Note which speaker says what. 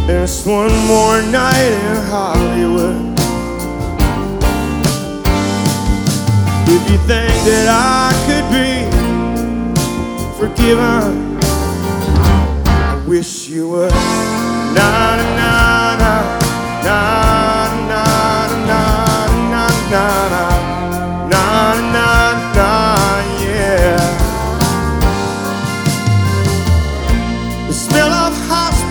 Speaker 1: Just one more night in Hollywood. If you think that I could be forgiven, I wish you would. Na na na.